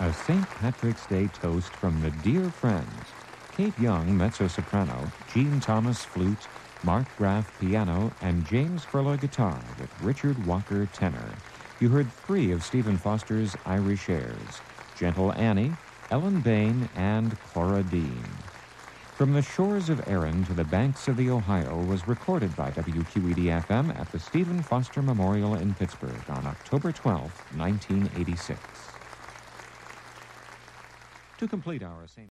A St. Patrick's Day toast from the dear friends: Kate Young, mezzo-soprano; Gene Thomas, flute; Mark Graff, piano; and James Furla, guitar, with Richard Walker, tenor. You heard three of Stephen Foster's Irish airs: Gentle Annie, Ellen Bain, and Clara Dean. From the Shores of Erin to the Banks of the Ohio was recorded by WQED-FM at the Stephen Foster Memorial in Pittsburgh on October 12, 1986. To complete our St.